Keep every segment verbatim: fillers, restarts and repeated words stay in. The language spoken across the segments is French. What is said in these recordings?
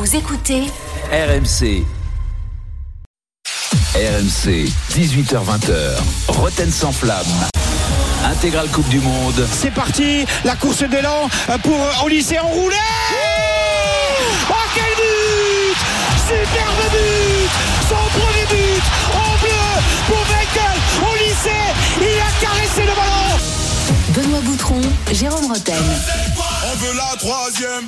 Vous écoutez R M C. R M C, dix-huit heures vingt, Roten sans flamme. Intégrale Coupe du Monde. C'est parti, la course d'élan pour Olysée enroulé. Oh quel but! Superbe but! Son premier but en bleu pour Michael Olysée. Il a caressé le ballon. Benoît Boutron, Jérôme Roten. On veut la troisième.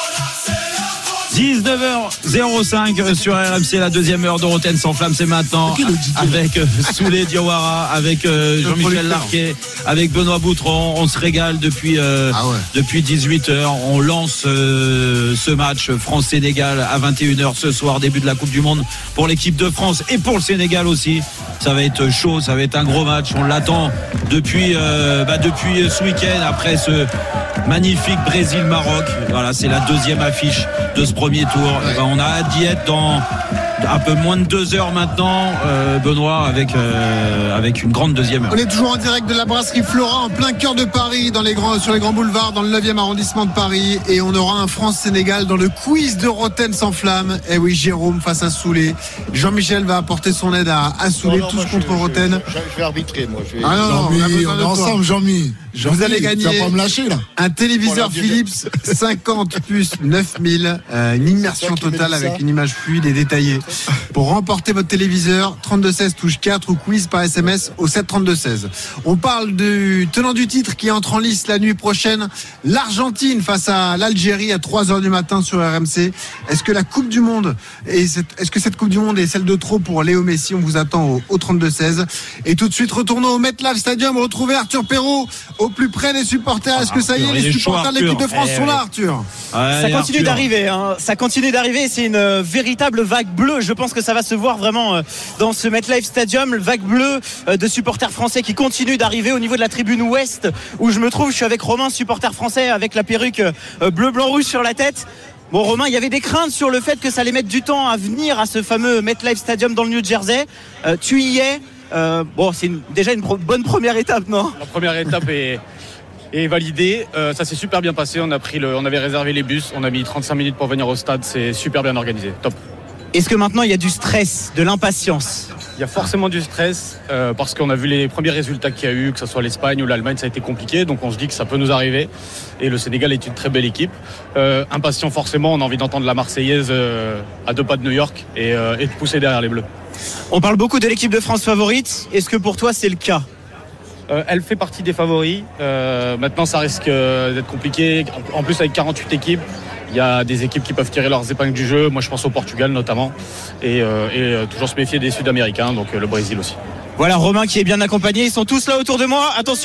dix-neuf heures cinq sur R M C, la deuxième heure de Roten sans flamme, c'est maintenant avec euh, Souley Diawara, avec euh, Jean-Michel Larquet, avec Benoît Boutron. On se régale depuis euh, ah ouais. depuis dix-huit heures. On lance euh, ce match France-Sénégal à vingt et une heures ce soir, début de la Coupe du Monde pour l'équipe de France et pour le Sénégal aussi. Ça va être chaud, ça va être un gros match. On l'attend depuis euh, bah, depuis ce week-end après ce magnifique Brésil-Maroc. Voilà, c'est la deuxième affiche de ce premier tour. Ouais. On a hâte d'y être dans un peu moins de deux heures maintenant, euh, Benoît, avec euh, avec une grande deuxième heure. On est toujours en direct de la brasserie Flora, en plein cœur de Paris, dans les grands, sur les grands boulevards, dans le neuvième arrondissement de Paris, et on aura un France-Sénégal dans le quiz de Roten sans flamme. Et oui, Jérôme face à Souley. Jean-Michel va apporter son aide à, à Souley, tous contre je, Roten. Je, je, je vais arbitrer, moi. Je vais... Ah non, non, on, on est ensemble, Jean-Mi. Jean-Mi. Vous allez gagner. Tu vas pas me lâcher là. Un téléviseur Philips cinquante plus neuf mille, euh, une immersion totale avec une image fluide et détaillée. Pour remporter votre téléviseur, trente-deux seize touche quatre ou quiz par S M S au sept trente-deux seize. On parle du tenant du titre qui entre en lice la nuit prochaine, l'Argentine face à l'Algérie à trois heures du matin sur R M C. Est-ce que la Coupe du Monde est cette, est-ce que cette Coupe du Monde est celle de trop pour Léo Messi? On vous attend au, au trente-deux seize. Et tout de suite, retournons au MetLife Stadium, retrouver Arthur Perrault au plus près des supporters. Est-ce que ça y est, les supporters de l'équipe de France sont là, Arthur? Ça continue d'arriver, hein. Ça continue d'arriver. C'est une véritable vague bleue. Je pense que ça va se voir vraiment dans ce MetLife Stadium, le vague bleue de supporters français qui continue d'arriver au niveau de la tribune ouest où je me trouve. Je suis avec Romain, supporter français avec la perruque bleu, blanc, rouge sur la tête. Bon Romain, il y avait des craintes sur le fait que ça allait mettre du temps à venir à ce fameux MetLife Stadium dans le New Jersey. Euh, tu y es. Euh, bon, c'est une, déjà une pro- bonne première étape, non? La première étape est, est validée. Euh, ça s'est super bien passé. On a pris le, on avait réservé les bus. On a mis trente-cinq minutes pour venir au stade. C'est super bien organisé. Top. Est-ce que maintenant il y a du stress, de l'impatience? Il y a forcément du stress euh, parce qu'on a vu les premiers résultats qu'il y a eu, que ce soit l'Espagne ou l'Allemagne, ça a été compliqué. Donc on se dit que ça peut nous arriver. Et le Sénégal est une très belle équipe. Euh, impatient forcément, on a envie d'entendre la Marseillaise euh, à deux pas de New York et, euh, et de pousser derrière les Bleus. On parle beaucoup de l'équipe de France favorite. Est-ce que pour toi c'est le cas? euh, Elle fait partie des favoris. Euh, maintenant ça risque d'être compliqué. En plus avec quarante-huit équipes. Il y a des équipes qui peuvent tirer leurs épingles du jeu. Moi, je pense au Portugal notamment. Et, euh, et euh, toujours se méfier des Sud-Américains, donc euh, le Brésil aussi. Voilà, Romain qui est bien accompagné. Ils sont tous là autour de moi. Attention.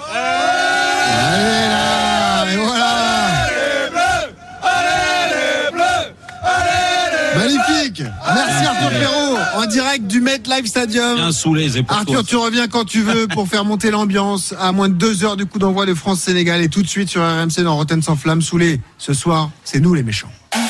Allez là, et voilà. Allez les bleus, allez les bleus, allez les bleus. Magnifique. Merci Arthur Perrault, en direct du MetLife Stadium. Bien Souley, c'est pour Arthur, toi. tu reviens quand tu veux pour faire monter l'ambiance à moins de deux heures du coup d'envoi de France-Sénégal et tout de suite sur R M C dans Roten sans flamme. Souley, ce soir, c'est nous les méchants.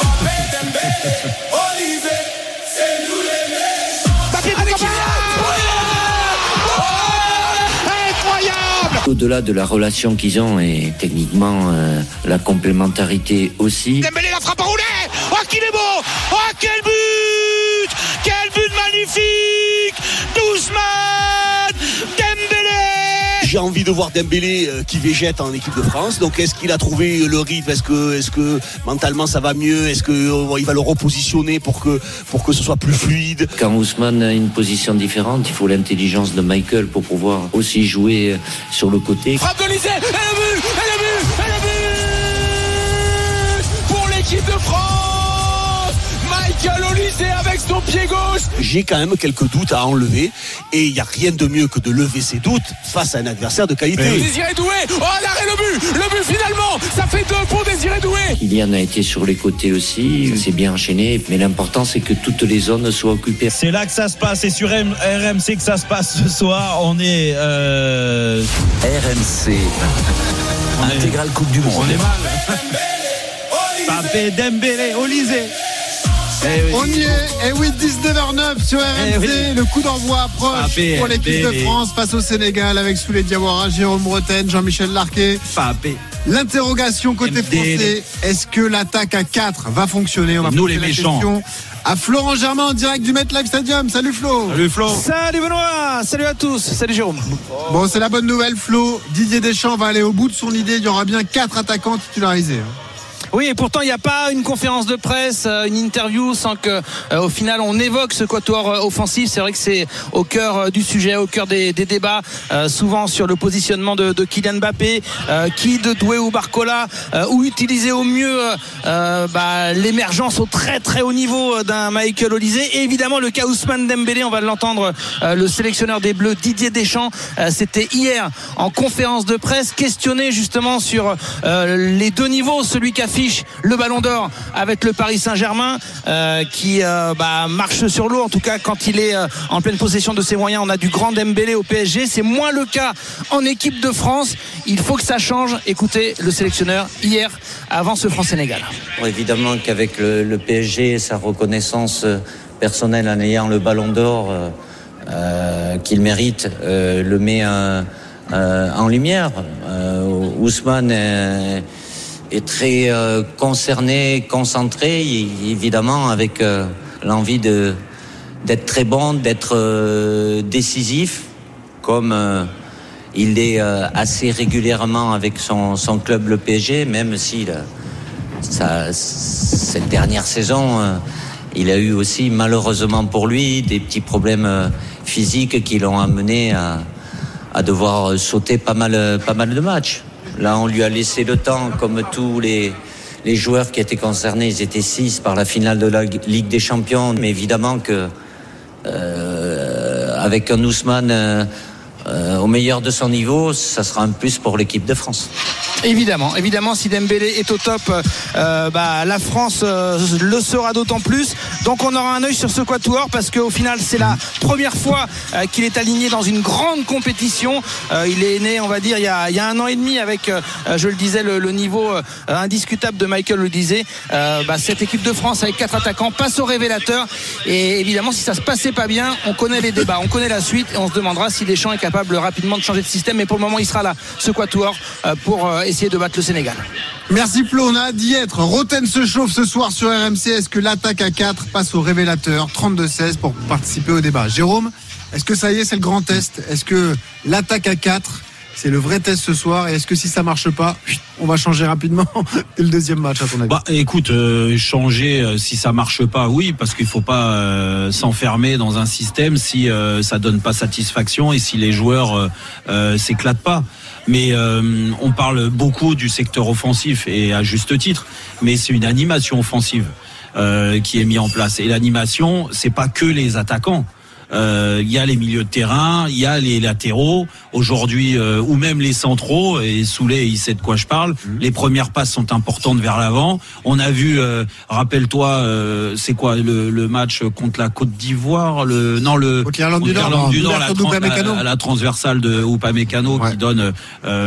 Au-delà de la relation qu'ils ont et techniquement euh, la complémentarité aussi. Dembélé la frappe enroulée. Oh qu'il est beau. Oh quel but. Quel but magnifique. Ousmane Dembélé. J'ai envie de voir Dembélé euh, qui végète en équipe de France. Donc est-ce qu'il a trouvé le rythme? Est-ce que, est-ce que mentalement ça va mieux? Est-ce qu'il euh, va le repositionner pour que, pour que ce soit plus fluide? Quand Ousmane a une position différente, il faut l'intelligence de Michael pour pouvoir aussi jouer sur le côté. Frappe de Olysée, et le but, et le but, et le but pour l'équipe de France. Michael Olysée avec son pied gauche. J'ai quand même quelques doutes à enlever et il n'y a rien de mieux que de lever ses doutes face à un adversaire de qualité. Oui. Désiré Doué, oh l'arrêt, le but, le but finalement, ça fait deux pour Désiré Doué. Kylian a été sur les côtés aussi, c'est bien enchaîné, mais l'important c'est que toutes les zones soient occupées. C'est là que ça se passe, et sur R M C que ça se passe ce soir. On est euh... R M C, intégrale Coupe du Monde. On est mal. Papé Dembélé, Olysée. Eh oui. On y est, et oui, dix-neuf heures neuf sur R M C, eh oui. Le coup d'envoi approche Papé, pour l'équipe Dembélé. De France face au Sénégal avec Souley Diawara, Jérôme Roten, Jean-Michel Larquet. Papé. L'interrogation côté français, est-ce que l'attaque à quatre va fonctionner? On va Nous poser les la méchants. question à Florent Germain en direct du MetLife Stadium. Salut Flo. Salut Flo. Salut Benoît, salut à tous, salut Jérôme. Bon, c'est la bonne nouvelle Flo. Didier Deschamps va aller au bout de son idée. Il y aura bien quatre attaquants titularisés. Oui, et pourtant il n'y a pas une conférence de presse, une interview sans que euh, au final on évoque ce quatuor euh, offensif. C'est vrai que c'est au cœur euh, du sujet, au cœur des, des débats, euh, souvent sur le positionnement de, de Kylian Mbappé, euh, qui de Doué ou Barcola, euh, ou utiliser au mieux euh, bah, l'émergence au très très haut niveau d'un Michael Olise. Et évidemment le cas Ousmane Dembélé, on va l'entendre, euh, le sélectionneur des Bleus Didier Deschamps, euh, c'était hier en conférence de presse, questionné justement sur euh, les deux niveaux, celui qui affiche le Ballon d'Or avec le Paris Saint-Germain, euh, qui euh, bah, marche sur l'eau, en tout cas quand il est euh, en pleine possession de ses moyens. On a du grand Dembélé au P S G, c'est moins le cas en équipe de France. Il faut que ça change. Écoutez le sélectionneur hier avant ce France-Sénégal. Bon, évidemment qu'avec le, le P S G, sa reconnaissance personnelle en ayant le Ballon d'Or euh, euh, qu'il mérite, euh, le met euh, euh, en lumière. euh, Ousmane est est très euh, concerné, concentré, évidemment avec euh, l'envie de d'être très bon, d'être euh, décisif, comme euh, il est euh, assez régulièrement avec son, son club le P S G, même si là, ça, cette dernière saison, euh, il a eu aussi malheureusement pour lui des petits problèmes euh, physiques qui l'ont amené à, à devoir sauter pas mal, pas mal de matchs. Là, on lui a laissé le temps, comme tous les, les joueurs qui étaient concernés. Ils étaient six par la finale de la Ligue des Champions. Mais évidemment que euh, avec un Ousmane euh, euh, au meilleur de son niveau, ça sera un plus pour l'équipe de France. Évidemment, évidemment, si Dembélé est au top, euh, bah, la France euh, le sera d'autant plus. Donc on aura un œil sur ce quatuor parce qu'au final c'est la première fois euh, qu'il est aligné dans une grande compétition. Euh, il est né, on va dire, il y a, il y a un an et demi avec, euh, je le disais, le, le niveau euh, indiscutable de Michael Olise. Euh, bah, cette équipe de France avec quatre attaquants passe au révélateur. Et évidemment, si ça se passait pas bien, on connaît les débats, on connaît la suite et on se demandera si Deschamps est capable rapidement de changer de système. Mais pour le moment, il sera là, ce quatuor, euh, pour euh, essayer de battre le Sénégal. Merci Flo, on a hâte d'y être. Roten se chauffe ce soir sur R M C. Est-ce que l'attaque à quatre passe au révélateur? Trente-deux seize pour participer au débat. Jérôme, est-ce que ça y est, c'est le grand test? Est-ce que l'attaque à quatre, c'est le vrai test ce soir? Et est-ce que si ça marche pas, on va changer rapidement dès le deuxième match à ton avis? Bah, écoute, euh, changer euh, si ça marche pas, oui, parce qu'il faut pas euh, s'enfermer dans un système si euh, ça donne pas satisfaction et si les joueurs euh, euh, s'éclatent pas. Mais euh, on parle beaucoup du secteur offensif et à juste titre, mais c'est une animation offensive euh, qui est mise en place. Et l'animation, c'est pas que les attaquants. Il euh, y a les milieux de terrain, il y a les latéraux aujourd'hui, euh, ou même les centraux. Et Soulé, il sait de quoi je parle. Mmh. Les premières passes sont importantes vers l'avant. On a vu, euh, rappelle-toi, euh, c'est quoi le, le match contre la Côte d'Ivoire, le non le contre l'Irlande du Nord, du Nord, la, trans, la, la transversale de Upamecano ouais. qui donne euh,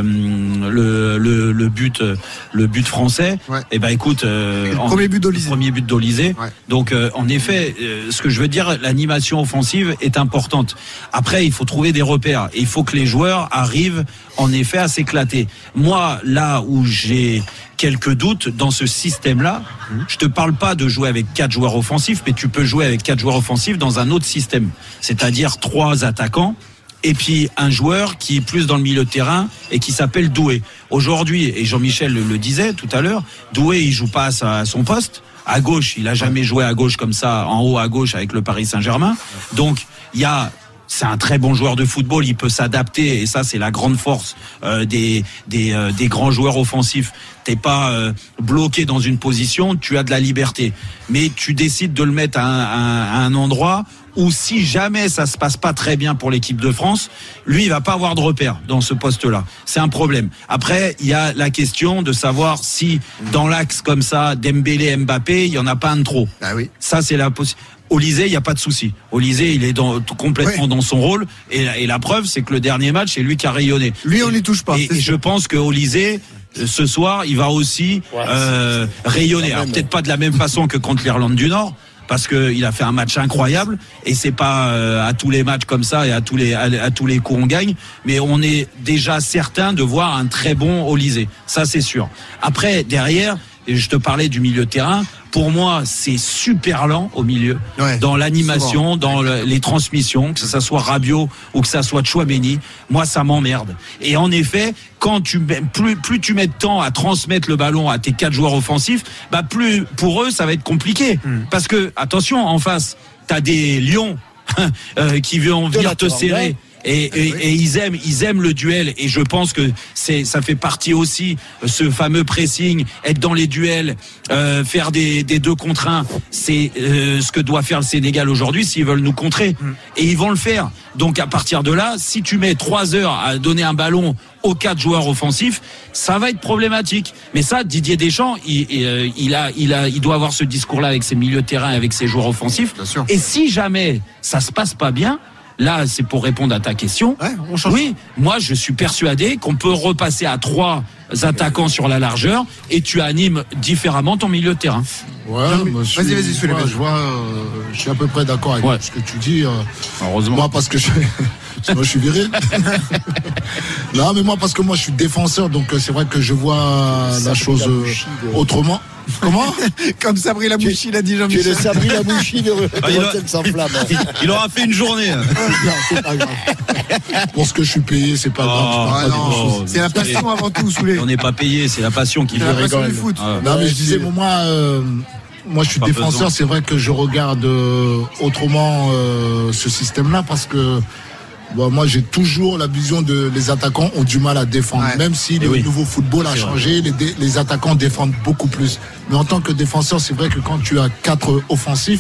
le, le, le but, le but français. Ouais. Et ben écoute, euh, le premier but d'Olise. Premier but d'Olise. Ouais. Donc euh, en effet, euh, ce que je veux dire, l'animation offensive est importante. Après, il faut trouver des repères et il faut que les joueurs arrivent en effet à s'éclater. Moi, là où j'ai quelques doutes dans ce système-là, mmh. je te parle pas de jouer avec quatre joueurs offensifs, mais tu peux jouer avec quatre joueurs offensifs dans un autre système, c'est-à-dire trois attaquants et puis un joueur qui est plus dans le milieu de terrain et qui s'appelle Doué. Aujourd'hui, et Jean-Michel le, le disait tout à l'heure, Doué il joue pas à, sa, à son poste. À gauche, il a jamais joué à gauche comme ça, en haut à gauche avec le Paris Saint-Germain. Donc, il y a, c'est un très bon joueur de football, il peut s'adapter et ça, c'est la grande force euh, des des, euh, des grands joueurs offensifs. T'es pas euh, bloqué dans une position, tu as de la liberté, mais tu décides de le mettre à un, à un endroit où si jamais ça se passe pas très bien pour l'équipe de France, lui il va pas avoir de repère dans ce poste-là. C'est un problème. Après, il y a la question de savoir si dans l'axe comme ça, Dembélé, Mbappé, il y en a pas un de trop. Ah oui. Ça c'est la possibilité. Olise, il n'y a pas de souci. Olise, il est dans, complètement ouais. dans son rôle. Et, et la preuve, c'est que le dernier match, c'est lui qui a rayonné. Lui, on n'y touche pas. Et, et je pense que Olise, ce soir, il va aussi ouais, euh, rayonner. Alors peut-être pas de la même façon que contre l'Irlande du Nord. parce que il a fait un match incroyable et c'est pas euh, à tous les matchs comme ça et à tous les à, à tous les coups on gagne, mais on est déjà certain de voir un très bon Olysée. Ça c'est sûr. Après derrière, et je te parlais du milieu de terrain. Pour moi, c'est super lent au milieu, ouais, dans l'animation, souvent. dans le, les transmissions, que ça soit Rabiot ou que ça soit Tchouaméni. Moi, ça m'emmerde. Et en effet, quand tu plus plus tu mets de temps à transmettre le ballon à tes quatre joueurs offensifs, bah plus pour eux ça va être compliqué. Mm. Parce que attention, en face, t'as des lions euh, qui vont venir te serrer. Et, et, et ils aiment, ils aiment le duel. Et je pense que c'est, ça fait partie aussi ce fameux pressing, être dans les duels, euh, faire des, des deux contre un. C'est euh, ce que doit faire le Sénégal aujourd'hui s'ils veulent nous contrer. Et ils vont le faire. Donc à partir de là, si tu mets trois heures à donner un ballon aux quatre joueurs offensifs, ça va être problématique. Mais ça, Didier Deschamps, il, il, il a, il a, il doit avoir ce discours-là avec ses milieux de terrain, avec ses joueurs offensifs. Et si jamais ça se passe pas bien. Là, c'est pour répondre à ta question. Ouais, on change. Oui, moi, je suis persuadé qu'on peut repasser à trois attaquants sur la largeur et tu animes différemment ton milieu de terrain. Ouais, je, vas-y, vas-y, je vois, je, vois euh, je suis à peu près d'accord avec ouais. ce que tu dis. Euh, Heureusement. Moi, parce que je, moi, je suis viré. Non, mais moi, parce que moi, je suis défenseur, donc c'est vrai que je vois ça la chose la autrement. Comment? Comme Sabri Lamouchi l'a dit Jean-Michel. Tu es le Sabri Lamouchi de Rotten sans flamme. Il aura fait une journée. Non, c'est pas grave. Pour ce que je suis payé, c'est pas oh, grave. Ah, non, c'est la passion avant tout, Soulé. On n'est pas payé, c'est la passion qui fait rigoler. C'est la passion du foot. Ah, non, mais je disais, moi, euh, moi, je suis pas défenseur. Besoin. C'est vrai que je regarde euh, autrement euh, ce système-là parce que. Bon, moi, j'ai toujours la vision de les attaquants ont du mal à défendre. Ouais. Même si et le oui. nouveau football a changé, les, dé, les attaquants défendent beaucoup plus. Mais en tant que défenseur, c'est vrai que quand tu as quatre offensifs,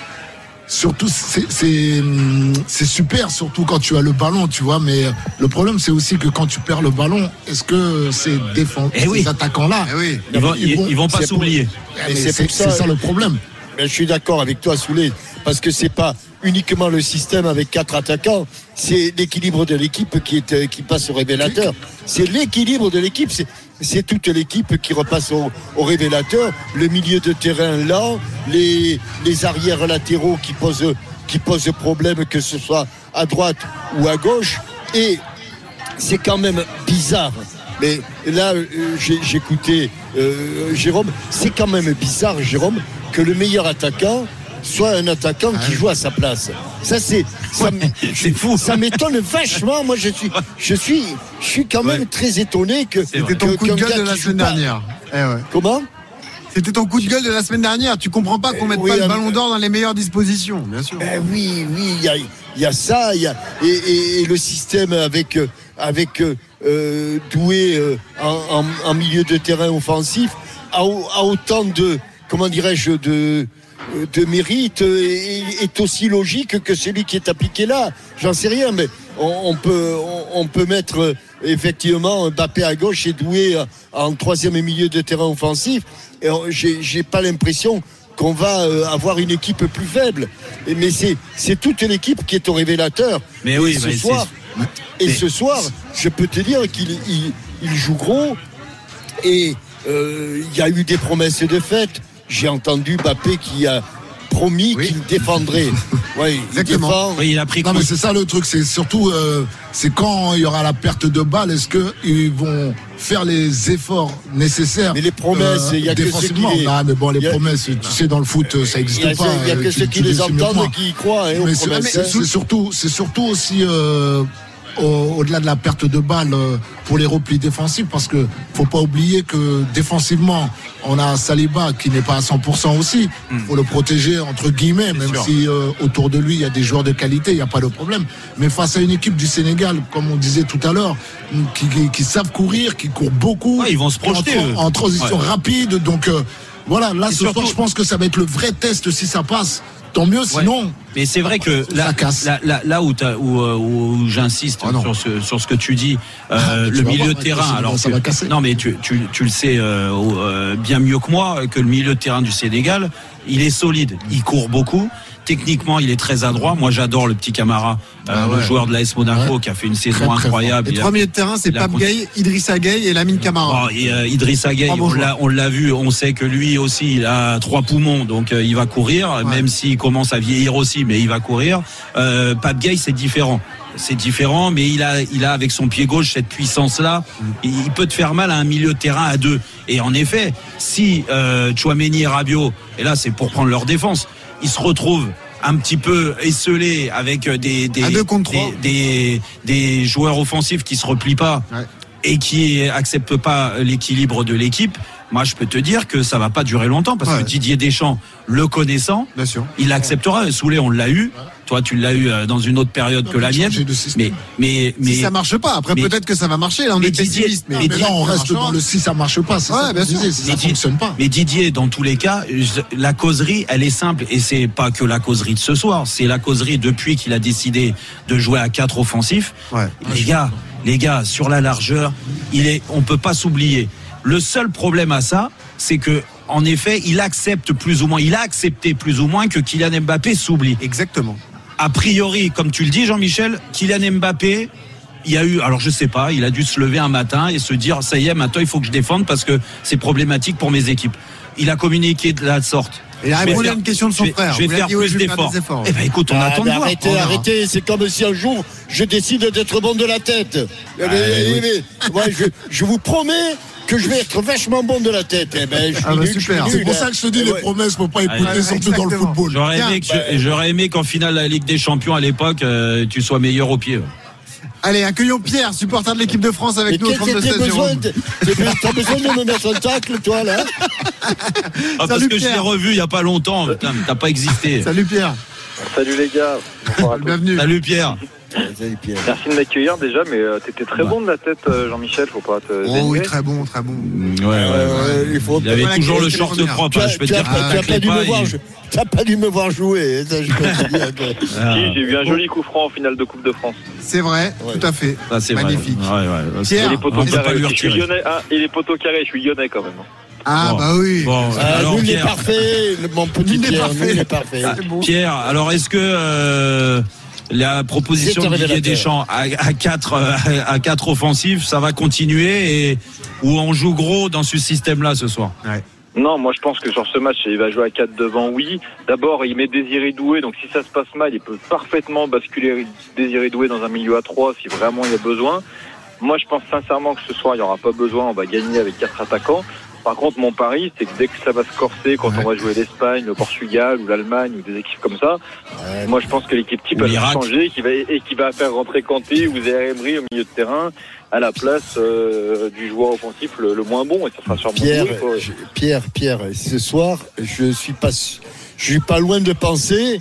surtout, c'est, c'est, c'est super, surtout quand tu as le ballon, tu vois. Mais le problème, c'est aussi que quand tu perds le ballon, est-ce que ces, défense, ces oui. attaquants-là, eh oui. ils, vont, ils, vont, ils vont pas s'oublier. Pour, mais c'est, c'est, c'est, ça, c'est ça le problème. Mais je suis d'accord avec toi, Soulé, parce que c'est pas uniquement le système avec quatre attaquants, c'est l'équilibre de l'équipe qui est qui passe au révélateur. C'est l'équilibre de l'équipe, c'est, c'est toute l'équipe qui repasse au, au révélateur. Le milieu de terrain lent, les les arrières latéraux qui posent qui posent problème, que ce soit à droite ou à gauche. Et c'est quand même bizarre. Mais là, j'ai, j'écoutais euh, Jérôme. C'est quand même bizarre, Jérôme, que le meilleur attaquant soit un attaquant qui joue à sa place. Ça, c'est, ça, c'est fou. Ça m'étonne vachement. Moi, je suis, je suis, je suis quand même ouais. très étonné que. C'était ton que, coup de gueule de la semaine dernière. Eh ouais. Comment? C'était ton coup de gueule de la semaine dernière. Tu comprends pas qu'on mette oui, pas le ballon d'or dans les meilleures dispositions, bien sûr. Ben oui, oui, il y a, il y a ça, il y a et, et, et le système avec avec euh, Doué euh, en, en, en milieu de terrain offensif a, a autant de, comment dirais-je, de de mérite est, est aussi logique que celui qui est appliqué là. J'en sais rien, mais on, on peut on, on peut mettre effectivement Mbappé à gauche et Doué en troisième milieu de terrain offensif. Et j'ai, j'ai pas l'impression qu'on va avoir une équipe plus faible. Mais c'est c'est toute l'équipe qui est au révélateur. Mais oui, et ce mais soir c'est... et mais... ce soir, je peux te dire qu'il il, il joue gros. Et il euh, y a eu des promesses de fête. J'ai entendu Mbappé qui a promis oui. qu'il défendrait. Oui, exactement. Il défend. Oui, il a pris. Non, mais c'est ça le truc. C'est surtout, euh, c'est quand il y aura la perte de balle, est-ce que ils vont faire les efforts nécessaires? Mais les promesses, il euh, y a que ceux qui les... Ah, mais bon, les a... promesses, tu sais, dans le foot, ça n'existe pas. Il y a que tu, ceux qui les entendent et qui y croient. Hein, mais c'est, mais c'est surtout, c'est surtout aussi. Euh, Au, au-delà de la perte de balle euh, pour les replis défensifs, parce que faut pas oublier que défensivement on a Saliba qui n'est pas à cent pour cent aussi, il mm. faut le protéger entre guillemets, même sûr. si euh, autour de lui il y a des joueurs de qualité, il n'y a pas de problème, mais face à une équipe du Sénégal, comme on disait tout à l'heure, qui, qui, qui savent courir, qui courent beaucoup, ouais, ils vont se projeter en, en transition ouais. rapide, donc euh, voilà, là et ce surtout... soir je pense que ça va être le vrai test si ça passe. Tant mieux, sinon. Ouais. Mais c'est vrai que là, là, là, là où, où, où j'insiste oh sur, ce, sur ce que tu dis, euh, ah, le tu milieu de terrain. Alors ça que, va casser. Non, mais tu, tu, tu le sais euh, euh, bien mieux que moi que le milieu de terrain du Sénégal, il est solide, il court beaucoup. techniquement, il est très adroit. Moi, j'adore le petit Camara, ah euh, ouais. le joueur de l'A S Monaco, ouais. qui a fait une saison très, très incroyable. Les trois milieux de terrain, c'est Pape Gueye, Idrissa Gueye et Lamine Camara. Bon, et, euh, Idrissa Gueye, on l'a, on l'a vu, on sait que lui aussi, il a trois poumons, donc euh, il va courir, ouais. même s'il commence à vieillir aussi, mais il va courir. Euh, Pape Gueye, c'est différent. C'est différent, mais il a, il a avec son pied gauche cette puissance-là. Il, il peut te faire mal à un milieu de terrain à deux. Et en effet, si euh, Tchouaméni et Rabiot, et là c'est pour prendre leur défense, ils se retrouvent un petit peu esselés avec des des, des, des, des joueurs offensifs qui se replient pas ouais. et qui acceptent pas l'équilibre de l'équipe. Moi, je peux te dire que ça va pas durer longtemps parce ouais. que Didier Deschamps, le connaissant, bien sûr. il acceptera. Soulé, on l'a eu. Ouais. Toi, tu l'as eu dans une autre période non, que la mienne. Mais, mais, mais si ça marche pas, après mais, peut-être que ça va marcher. Là, on est pessimiste. Mais, mais, mais là, on reste dans le si ça marche pas. C'est ouais, ça bien sûr. Disais, si ça Didier, fonctionne pas. Mais Didier, dans tous les cas, la causerie, elle est simple et c'est pas que la causerie de ce soir. C'est la causerie depuis qu'il a décidé de jouer à quatre offensifs. Ouais. Les gars, les gars, sur la largeur, il est, on peut pas s'oublier. Le seul problème à ça, c'est que, en effet, il accepte plus ou moins, il a accepté plus ou moins que Kylian Mbappé s'oublie. Exactement. A priori, comme tu le dis, Jean-Michel, Kylian Mbappé, il y a eu, alors je sais pas, il a dû se lever un matin et se dire, ça y est, maintenant il faut que je défende parce que c'est problématique pour mes équipes. Il a communiqué de la sorte. Il a répondu à une question de son je frère. Je vais faire dit, plus d'efforts. Eh ben écoute, on ah, attend de voir. Arrêtez, arrêtez. C'est comme si un jour je décide d'être bon de la tête. Ah, mais, oui. mais, ouais, je, je vous promets que je vais être vachement bon de la tête. Eh ben, je ah bah nul, super. Je c'est pour ça que je te dis, les ouais. promesses, faut pas écouter, ouais, surtout dans le football. J'aurais aimé, que, bah, j'aurais aimé qu'en finale de la Ligue des Champions à l'époque, euh, tu sois meilleur au pied. Ouais. Allez, accueillons Pierre, supporter de l'équipe de France avec mais nous au trente-deux seize. T'as besoin de me mettre un tacle, toi, là ah, Parce Salut que Pierre. Je l'ai revu il n'y a pas longtemps. Putain, t'as pas existé. Salut Pierre. Salut les gars. Bienvenue. Salut Pierre. Salut Pierre. Merci de m'accueillir déjà, mais euh, t'étais très ouais. bon de la tête, euh, Jean-Michel, faut pas te. Oh dénigrer. Oui, très bon, très bon. Ouais, ouais, ouais. ouais. Il, faut il avait voilà toujours le short propre. Tu as, je peux tu te as, dire tu as pas dû me voir. Je... T'as pas dû me voir jouer. Ça, je peux te dire que... ah. Si, j'ai eu un joli coup franc en finale de Coupe de France. C'est vrai, ouais. tout à fait. Ça, c'est magnifique. Vrai. Ouais, ouais. Pierre, et les poteaux carrés. Je suis lyonnais. Ah, et les poteaux carrés, je suis lyonnais quand même. Ah, bon. bah oui. Bon, ah, alors, nul Pierre... est parfait, mon petit nul Pierre. Parfait. Nul est parfait. Ah, Pierre, alors est-ce que euh, la proposition de Didier Deschamps à, à quatre à, à quatre offensifs, ça va continuer et où on joue gros dans ce système-là ce soir? Ouais. Non, moi je pense que sur ce match, il va jouer à quatre devant, oui. D'abord, il met Désiré Doué, donc si ça se passe mal, il peut parfaitement basculer Désiré Doué dans un milieu à trois si vraiment il y a besoin. Moi, je pense sincèrement que ce soir, il n'y aura pas besoin, on va gagner avec quatre attaquants. Par contre, mon pari, c'est que dès que ça va se corser, quand ouais. on va jouer l'Espagne, le Portugal ou l'Allemagne ou des équipes comme ça, ouais. moi je pense que l'équipe type va changer qui va, et qui va faire rentrer Kanté ou Zaïre Emery au milieu de terrain à la place euh, du joueur offensif le, le moins bon et ça sera sûrement Pierre, joué, je, Pierre, Pierre, ce soir, je suis pas, je suis pas loin de penser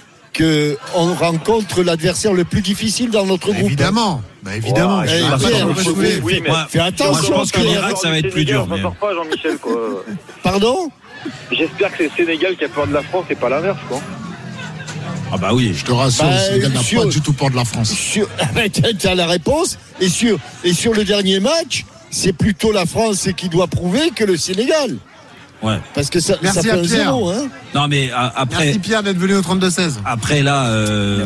que on rencontre l'adversaire le plus difficile dans notre bah groupe. Évidemment. Bah évidemment. Oh, Pierre, Pierre, oui, oui, mais moi, fais attention. Moi, je pense que l'Irak, ça va être plus dur. On s'en sort pas, Jean-Michel, quoi. Pardon? J'espère que c'est le Sénégal qui a peur de la France et pas l'inverse, quoi. Ah bah oui. Je te rassure, bah, le Sénégal n'a pas du tout peur de la France. Sur, tu as la réponse. Et sur, et sur le dernier match, c'est plutôt la France qui doit prouver que le Sénégal. Ouais. Parce que ça, Merci ça fait à un Pierre. zéro, hein. Non mais euh, après. Merci Pierre d'être venu au trente-deux seize. Après là, euh,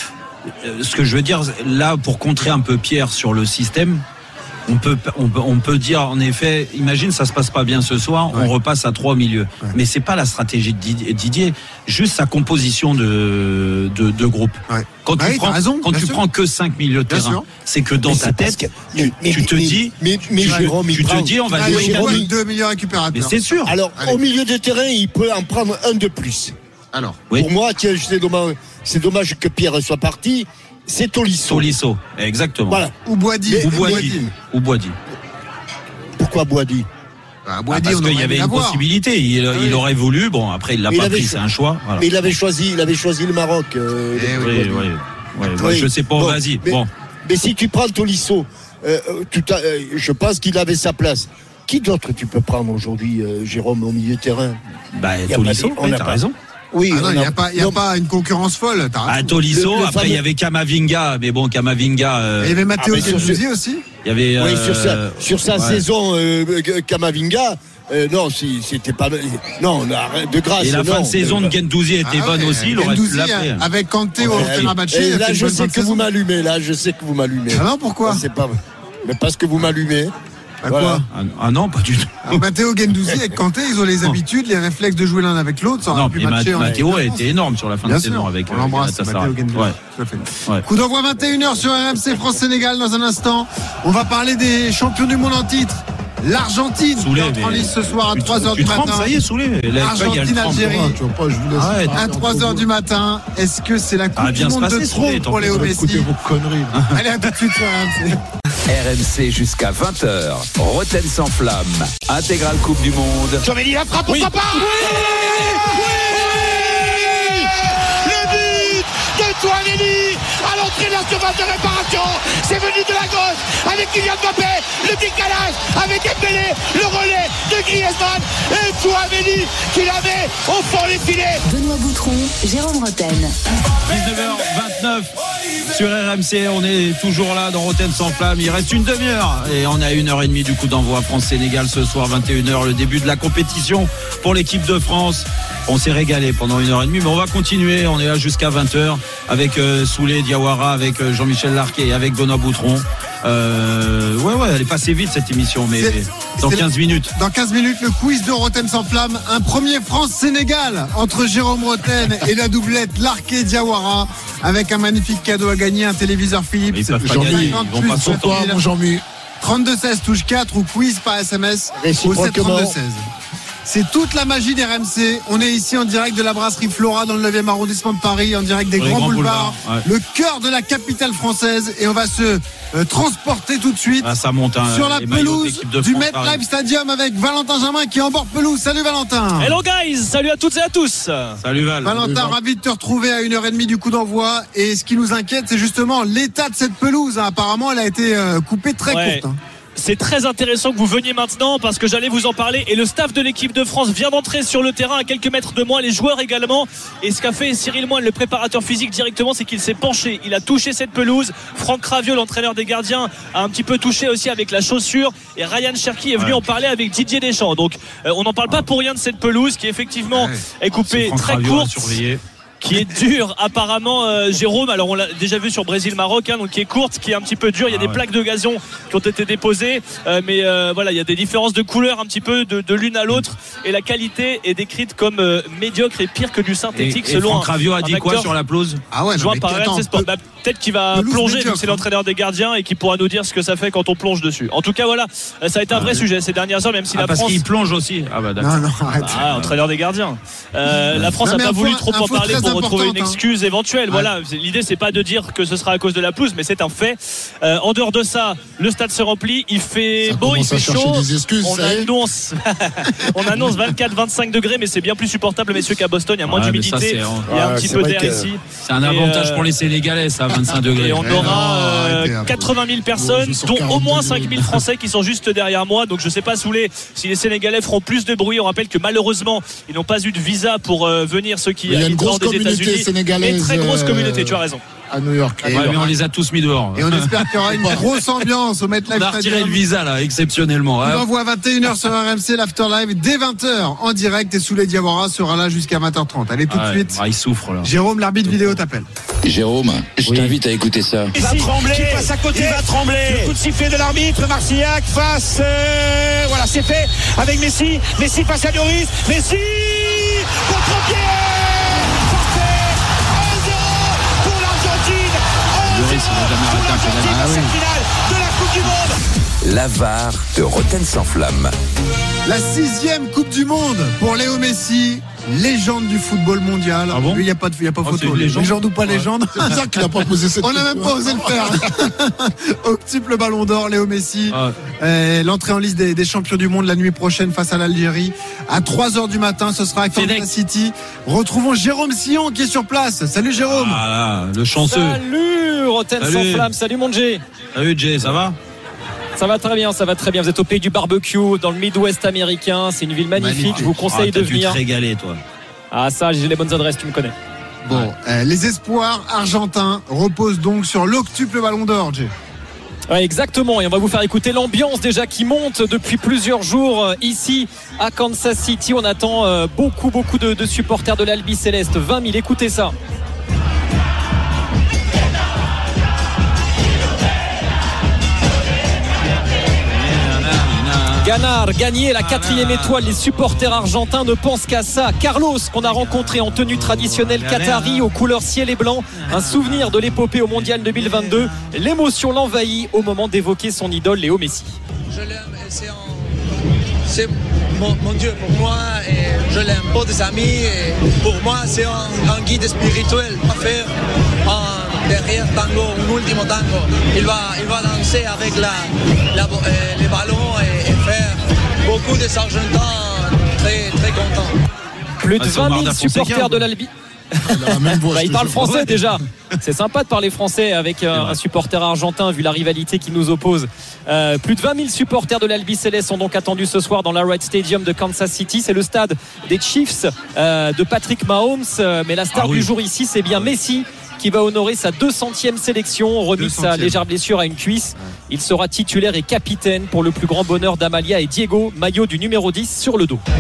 ce que je veux dire là, pour contrer un peu Pierre sur le système, on peut, on peut, on peut dire en effet, imagine ça se passe pas bien ce soir, ouais. on repasse à trois au milieu. Ouais. Mais c'est pas la stratégie de Didier, juste sa composition de, de, de groupe. Ouais. Quand tu, bah oui, prends, raison, quand tu prends que cinq milieux de bien terrain, sûr. C'est que dans mais ta tête, que... tu, mais, tu te mais, dis, mais, mais, tu, Jérôme, tu te dis, on va ah, jouer Jérôme, deux milieux récupérateurs. Mais c'est sûr. Alors, Allez. Au milieu de terrain, il peut en prendre un de plus. Alors, oui. Pour moi, tiens, c'est dommage, c'est dommage que Pierre soit parti. C'est Tolisso. Tolisso, exactement. Voilà. Ou Boadi. Ou Boadi. Ou Boadi. Pourquoi Boadi? Ah, Boadi, ah, parce qu'il y avait une possibilité. Il, ah, oui. il aurait voulu. Bon, après, il l'a pas pris. Cho- c'est un choix. Voilà. Mais il avait choisi, il avait choisi le Maroc. Euh, eh oui, oui, oui. Ouais, oui. Ouais, je sais pas. Bon, vas-y. Mais, bon. mais si tu prends Tolisso, euh, tu euh, je pense qu'il avait sa place. Qui d'autre tu peux prendre aujourd'hui, euh, Jérôme, au milieu de terrain? Bah, Tolisso. On a raison. Oui, ah non, il n'y a, pas, y a pas une concurrence folle. À Tolisso, le, le après il fameux... y avait Kamavinga, mais bon, Kamavinga. Euh... Il y avait Matteo ah, Gendouzi aussi. Il y avait. Euh... Oui, sur sa, sur sa ouais. saison, euh, Kamavinga, Euh, non, si, c'était pas. Non, de grâce. Et la non, fin de saison de Gendouzi était Ah bonne ouais, aussi. Il aurait pu l'appeler. Avec Kanté au Fenerbahçe. Et là, je sais que vous m'allumez. Là, je sais que vous m'allumez. Ah non, pourquoi? C'est pas. Mais parce que vous m'allumez. À voilà. quoi? Ah, ah non, pas du tout. Matteo Gendouzi et Kanté, ils ont les habitudes, les réflexes de jouer l'un avec l'autre. Ça Non, pu puis matcher en Matteo a équipe de été énorme sur la fin Bien de sûr, saison avec on l'embrasse, Matteo Gendouzi. Ouais. Tout à fait. Ouais. Coup d'envoi vingt et une heures sur R M C France-Sénégal dans un instant. On va parler des champions du monde en titre. L'Argentine qui entre en lice ce soir à trois heures du matin. Ça y est, Soulé. Argentine-Algérie Arrête. à trois heures du matin. Est-ce que c'est la Coupe Ah, du bien se Monde de passer, trop Soulé, pour Léo Messi? Écoutez vos conneries. Allez, à tout de suite sur R M C. R M C jusqu'à vingt heures. Roten sans flamme. Intégrale Coupe du Monde. Chouameni la frappe, pourquoi pas? Oui, oui, le but de Chouameni à l'entrée de la surface de réparation. C'est venu de la gauche avec Kylian Mbappé. Le décalage avec Dembélé. Le relais de Griezmann. Et Chouameni qui l'avait au fond des filets. Benoît Boutron, Jérôme Rotten. dix-neuf heures vingt-neuf sur R M C, on est toujours là dans Roten sans flamme. Il reste une demi-heure et on a une heure et demie du coup d'envoi France-Sénégal ce soir, vingt et une heures, le début de la compétition pour l'équipe de France. On s'est régalé pendant une heure et demie, mais on va continuer. On est là jusqu'à vingt heures avec euh, Soulé Diawara, avec euh, Jean-Michel Larquet et avec Benoît Boutron. Euh, ouais, ouais, elle est passée vite cette émission, mais C'est, dans c'est quinze minutes. Dans quinze minutes, le quiz de Roten sans flamme. Un premier France-Sénégal entre Jérôme Rotten et la doublette Larquet-Diawara, avec un magnifique cadeau à gagner, un téléviseur Philips. Ils peuvent pas Jean-Mi, gagner, cinquante ils vont plus pas de s'entendre. vingt mille. Mon Jean-Mi. trente-deux seize touche quatre ou quiz par S M S au sept trente-deux seize. C'est toute la magie d'R M C. On est ici en direct de la brasserie Flora dans le neuvième arrondissement de Paris, en direct des Dans les grands, grands boulevards, boulevards, ouais. le cœur de la capitale française. Et on va se euh, transporter tout de suite Ah, ça monte, hein, sur la les maillots pelouse d'équipe de du France, MetLife pareil. Stadium avec Valentin Germain qui est en bord pelouse. Salut Valentin. Hello guys, salut à toutes et à tous. Salut Val. Valentin, ravi de te retrouver à une heure trente du coup d'envoi. Et ce qui nous inquiète, c'est justement l'état de cette pelouse. Apparemment, elle a été euh, coupée très Ouais. courte. C'est très intéressant que vous veniez maintenant parce que j'allais vous en parler et le staff de l'équipe de France vient d'entrer sur le terrain à quelques mètres de moi, les joueurs également, et ce qu'a fait Cyril Moine, le préparateur physique directement, c'est qu'il s'est penché, il a touché cette pelouse. Franck Raviot, l'entraîneur des gardiens, a un petit peu touché aussi avec la chaussure, et Ryan Cherki est venu Ouais. en parler avec Didier Deschamps. Donc euh, on n'en parle pas pour rien de cette pelouse qui effectivement Ouais. est coupée Franck très Raviot à courte, surveiller. qui est dure apparemment, euh, Jérôme. Alors on l'a déjà vu sur Brésil-Maroc, hein, donc qui est courte, qui est un petit peu dure. Il y a Ah des ouais. plaques de gazon qui ont été déposées, euh, mais euh, voilà, il y a des différences de couleur un petit peu de, de l'une à l'autre, et la qualité est décrite comme euh, médiocre et pire que du Et, synthétique et selon Franck un, Raviot a un dit quoi acteur sur la pelouse? Ah ouais, non, joint mais par attends, R M C Sport. peu- Bah, peut-être qu'il va pelouse plonger, médiocre, vu que c'est hein. l'entraîneur des gardiens et qui pourra nous dire ce que ça fait quand on plonge dessus. En tout cas, voilà, ça a été un Ah vrai ouais. sujet ces dernières heures, même si Ah, la parce France. qu'il plonge aussi. Ah bah d'accord. Non, non, arrête. Ah, entraîneur des gardiens. Euh, la France Non, n'a mais pas info- voulu trop en info parler très pour retrouver une importante, hein. excuse éventuelle. Ouais. Voilà, C'est- l'idée c'est pas de dire que ce sera à cause de la pelouse, mais c'est un fait. Euh, en dehors de ça, le stade se remplit, il fait Ça beau, il commence à fait chercher chaud. des excuses, On ça y est. annonce, on annonce vingt-quatre vingt-cinq degrés, mais c'est bien plus supportable, messieurs, qu'à Boston. Il y a moins Ouais, mais ça, d'humidité, c'est- il y a un Ouais, petit c'est peu vrai d'air que- ici. C'est un Et, avantage euh, pour les Sénégalais, ça, à vingt-cinq degrés. Et on Mais aura non, euh, arrêtez, quatre-vingt mille personnes, Ouais, sur dont au quarante moins degrés. cinq mille Français qui sont juste derrière moi. Donc je sais pas Soulé, si les Sénégalais feront plus de bruit. On rappelle que malheureusement ils n'ont pas eu de visa pour euh, venir, ceux qui Il y a une habitent grosse hors des communauté États-Unis. sénégalaise, Une très grosse euh, communauté, tu as raison. À New York. Et Ouais, alors- mais on les a tous mis dehors. Et on espère qu'il y aura une grosse ambiance au MetLife On a retiré Stadium. le visa là, exceptionnellement. On hein. envoie à vingt et une heures sur R M C, l'After Live, dès vingt heures en direct, et Souley Diawara sera là jusqu'à vingt heures trente. Allez, tout de Ouais, suite. ah, il souffre là. Jérôme, l'arbitre vidéo, t'appelle. Jérôme, je t'invite à écouter ça. Il va trembler, qui passe à côté, va trembler. Le coup de sifflet de l'arbitre, Marcillac face, euh, voilà, c'est fait avec Messi. Messi face à Lloris. Messi contre-pied. Parfait. un zéro pour l'Argentine. Lloris, il n'a jamais pour raté un l'Argentine penalty. dans Ah oui. cette finale de la Coupe du Monde. La V A R de Roten sans flamme. La sixième Coupe du Monde pour Léo Messi, légende du football mondial. Ah bon Lui, il n'y a pas, de- il y a pas Oh, photo. c'est une légende. Légende ou pas légende C'est bizarre qu'il n'a pas posé cette On n'a même pas osé le faire. Octuple ballon d'or, Léo Messi. Ah. Euh, L'entrée en liste des, des champions du monde la nuit prochaine face à l'Algérie. À trois heures du matin, ce sera à Kansas Fennec. City. Retrouvons Jérôme Sillon qui est sur place. Salut Jérôme. Ah, là, le chanceux. Salut Roten sans Salut. flamme, salut mon Jay. Salut Jay, ça va? Ça va très bien, ça va très bien. Vous êtes au pays du barbecue, dans le Midwest américain. C'est une ville magnifique. Magnifique. Je vous conseille Ah, t'as de dû venir. te régaler, toi. Ah ça, j'ai les bonnes adresses, tu me connais. Bon, euh, les espoirs argentins reposent donc sur l'octuple ballon d'or, Jay. Ouais, exactement, et on va vous faire écouter l'ambiance déjà qui monte depuis plusieurs jours euh, ici à Kansas City. On attend euh, beaucoup beaucoup de, de supporters de l'Albi Céleste, vingt mille, écoutez ça. Ganar, gagner la quatrième étoile, les supporters argentins ne pensent qu'à ça. Carlos, qu'on a rencontré en tenue traditionnelle qatari aux couleurs ciel et blanc, un souvenir de l'épopée au mondial deux mille vingt-deux. L'émotion l'envahit au moment d'évoquer son idole Léo Messi. Je l'aime, c'est, un... c'est mon, mon Dieu pour moi, et je l'aime pour des amis, et pour moi c'est un, un guide spirituel à faire un derrière tango, un ultimo tango. Il va, il va danser avec la, la, euh, les ballons et, et faire beaucoup des Argentins très, très contents. Plus de vingt mille supporters de l'Albi. Bah, il parle français déjà. C'est sympa de parler français avec euh, un supporter argentin vu la rivalité qui nous oppose. Euh, plus de vingt mille supporters de l'Albi Céleste sont donc attendus ce soir dans l'Arrowhead Stadium de Kansas City. C'est le stade des Chiefs euh, de Patrick Mahomes. Euh, mais la star ah, oui. du jour ici, c'est bien Messi qui va honorer sa deux centième sélection, remis sa légère blessure à une cuisse. Il sera titulaire et capitaine pour le plus grand bonheur d'Amalia et Diego, maillot du numéro dix sur le dos.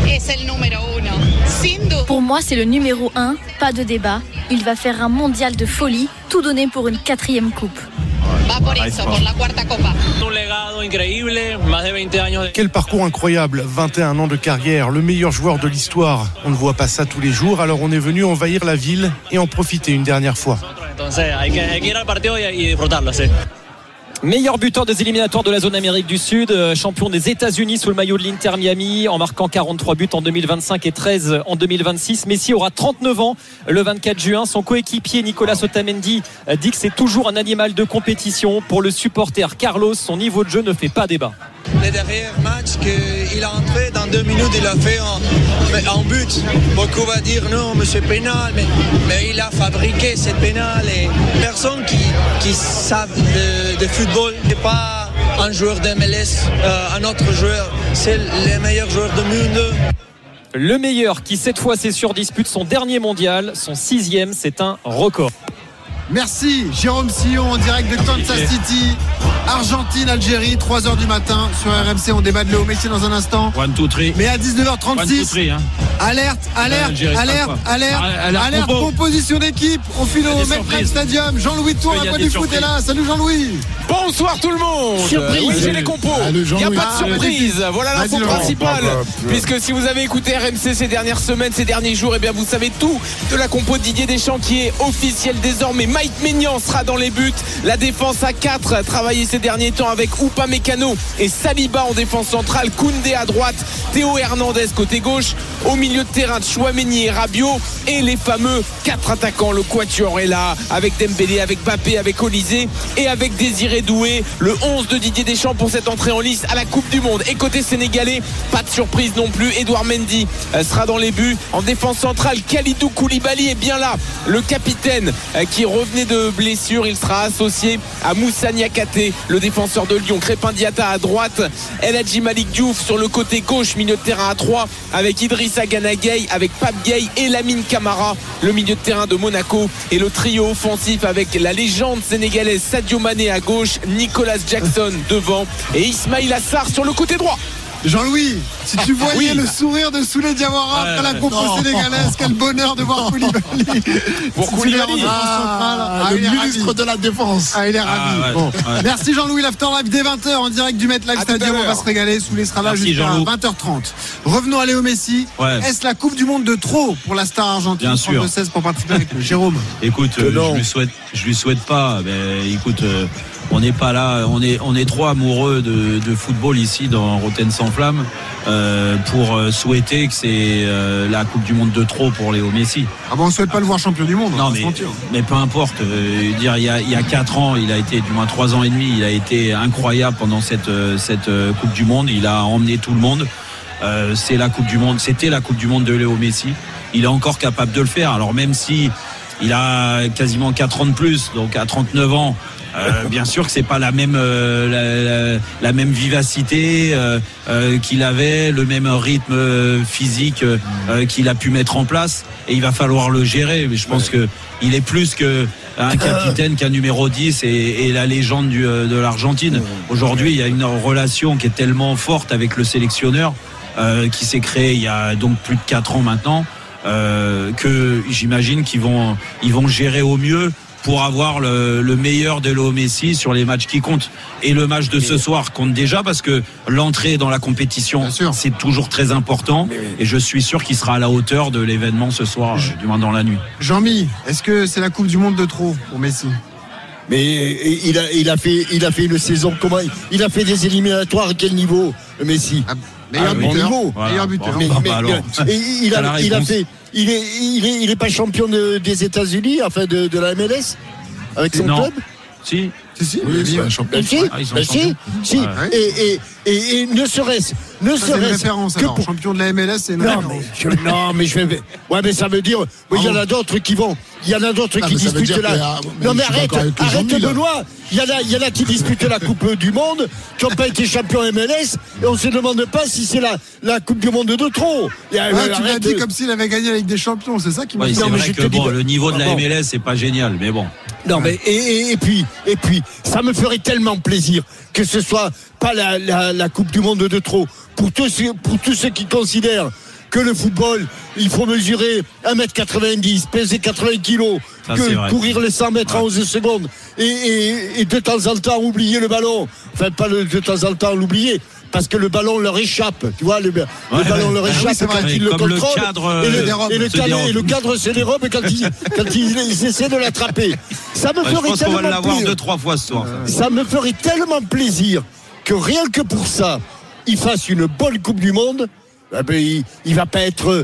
Pour moi, c'est le numéro un, pas de débat. Il va faire un mondial de folie, tout donner pour une quatrième coupe. Quel parcours incroyable, vingt et un ans de carrière, le meilleur joueur de l'histoire. On ne voit pas ça tous les jours, alors on est venu envahir la ville et en profiter une dernière fois. Meilleur buteur des éliminatoires de la zone Amérique du Sud, champion des États-Unis sous le maillot de l'Inter Miami, en marquant quarante-trois buts en deux mille vingt-cinq et treize en deux mille vingt-six. Messi aura trente-neuf ans le vingt-quatre juin. Son coéquipier Nicolas Otamendi dit que c'est toujours un animal de compétition. Pour le supporter Carlos, son niveau de jeu ne fait pas débat. Le dernier match qu'il a entré dans deux minutes, il a fait un, un but. Beaucoup va dire non, mais c'est pénal, mais, mais il a fabriqué cette pénal. Et personne qui, qui savent de, de football n'est pas un joueur d'M L S, euh, un autre joueur. C'est le meilleur joueur du monde. Le meilleur qui cette fois c'est sûr dispute son dernier mondial, son sixième, c'est un record. Merci Jérôme Sillon en direct de Kansas City. Argentine, Algérie, trois heures du matin sur R M C. On débat de Léo Messi dans un instant. One, two, three. Mais à dix-neuf heures trente-six, One, two, three, hein. alerte, alerte, alerte, alerte, alerte, alerte, composition d'équipe. On file au MetLife Stadium. Jean-Louis Tour, la voix du foot est là. Salut Jean-Louis. Bonsoir tout le monde. Surprise. Oui, j'ai les compos. Il n'y a pas de surprise. Voilà l'info principale. Puisque si vous avez écouté R M C ces dernières semaines, ces derniers jours, eh bien vous savez tout de la compo de Didier Deschamps qui est officielle désormais. Mike Maignan sera dans les buts. La défense à quatre, travaillé ces derniers temps avec Upamecano et Saliba en défense centrale, Koundé à droite, Théo Hernandez côté gauche, au milieu de terrain Chouameni et Rabiot, et les fameux quatre attaquants. Le quatuor est là avec Dembélé, avec Mbappé, avec Olysée et avec Désiré Doué. Le onze de Didier Deschamps pour cette entrée en lice à la Coupe du Monde. Et côté sénégalais, pas de surprise non plus, Edouard Mendy sera dans les buts. En défense centrale, Kalidou Koulibaly est bien là, le capitaine qui revenait de blessure. Il sera associé à Moussa Niakhaté, le défenseur de Lyon. Crépin Diatta à droite, El Hadji Malick Diouf sur le côté gauche, milieu de terrain à trois avec Idrissa Gana Gueye, avec Pape Gueye et Lamine Camara, le milieu de terrain de Monaco. Et le trio offensif avec la légende sénégalaise Sadio Mané à gauche, Nicolas Jackson devant et Ismaïla Sarr sur le côté droit. Jean-Louis, si tu voyais oui. le sourire de Souley Diawara après la compo sénégalaise, quel bonheur de voir Koulibaly. Pour Koulibaly, ah, ah, le ministre ravi. de la Défense. Ah, il est ravi. Ah, ouais, bon. ouais. Merci Jean-Louis, l'After Live dès vingt heures en direct du MetLife Stadium. On va se régaler. Souley sera là jusqu'à vingt heures trente. Revenons à Léo Messi. Ouais. Est-ce la Coupe du Monde de trop pour la star argentine? Bien sûr. trente-deux seize pour participer avec nous. Jérôme. Écoute, euh, je lui souhaite, je lui souhaite pas. Mais écoute. Euh, On n'est pas là, on est, on est trop amoureux de, de football ici dans Rotten sans flamme euh, pour souhaiter que c'est euh, la Coupe du Monde de trop pour Léo Messi. Ah bon, on ne souhaite pas le voir champion du monde. Non, mais, mais peu importe. Euh, dire, il y a, il y a quatre ans, il a été, du moins trois ans et demi, il a été incroyable pendant cette, cette Coupe du Monde. Il a emmené tout le monde. Euh, c'est la Coupe du Monde, c'était la Coupe du Monde de Léo Messi. Il est encore capable de le faire. Alors même si il a quasiment quatre ans de plus, donc à trente-neuf ans. Euh, bien sûr que c'est pas la même euh, la, la, la même vivacité euh, euh, qu'il avait, le même rythme euh, physique euh, qu'il a pu mettre en place, et il va falloir le gérer. Mais je pense que il est plus que un capitaine qui a numéro dix et, et la légende du, de l'Argentine. Aujourd'hui, il y a une relation qui est tellement forte avec le sélectionneur euh, qui s'est créée il y a donc plus de quatre ans maintenant, euh, que j'imagine qu'ils vont, ils vont gérer au mieux pour avoir le, le meilleur de Léo Messi sur les matchs qui comptent. Et le match de ce soir compte déjà parce que l'entrée dans la compétition, c'est toujours très important. Et je suis sûr qu'il sera à la hauteur de l'événement ce soir, je... du moins dans la nuit. Jean-Mi, est-ce que c'est la Coupe du Monde de trop pour Messi ? Mais il a, il a fait, il a fait une saison comment ? Il a fait des éliminatoires à quel niveau, Messi ? ah, Meilleur ah, buteur. Niveau. Voilà. Meilleur buteur. Mais, bah, mais, bah, alors, et il a, il a fait. Il est, il est, il est pas champion de, des États-Unis, enfin de, de la M L S, avec son non. club. Si. Si, si, oui, oui, oui, champion. Si, ah, ben si, si. Ouais. Et, et, et, et ne serait-ce, ne ça, serait-ce c'est une référence. que alors. Pour... Champion de la M L S, c'est une non, référence. Mais je, non, mais je vais. Ouais, mais ça veut dire. Il y en a d'autres qui vont. Il y en a d'autres ah, qui disputent la. A... Non, mais arrête, arrête, Benoît. Il y en a, il y en a qui disputent la Coupe du Monde, qui n'ont pas été champions M L S, et on se demande pas si c'est la, la Coupe du Monde de trop. Il a, ouais, tu l'as dit comme s'il avait gagné avec des champions, c'est ça qui m'a ouais, dit. C'est vrai que bon, le niveau de la M L S, c'est pas génial, mais bon. Non, mais et, et, et puis, et puis, ça me ferait tellement plaisir que ce soit pas la, la, la Coupe du Monde de trop. Pour tous, pour tous ceux qui considèrent que le football, il faut mesurer un mètre quatre-vingt-dix, peser quatre-vingts kilos, ça, que courir les cent mètres ouais. en onze secondes et, et, et de temps en temps oublier le ballon. Enfin, pas le, de temps en temps l'oublier. Parce que le ballon leur échappe, tu vois, le, ouais, le ballon leur échappe oui, quand ils le contrôlent. Le cadre, et, le, et, le cadre, et le cadre se dérobe quand ils, quand ils, ils essaient de l'attraper. Ça me ouais, ferait je pense tellement qu'on va l'avoir plaisir. deux, trois fois ce soir. Ça me ferait tellement plaisir que rien que pour ça, ils fassent une bonne Coupe du Monde. Eh ben, il, il va pas être,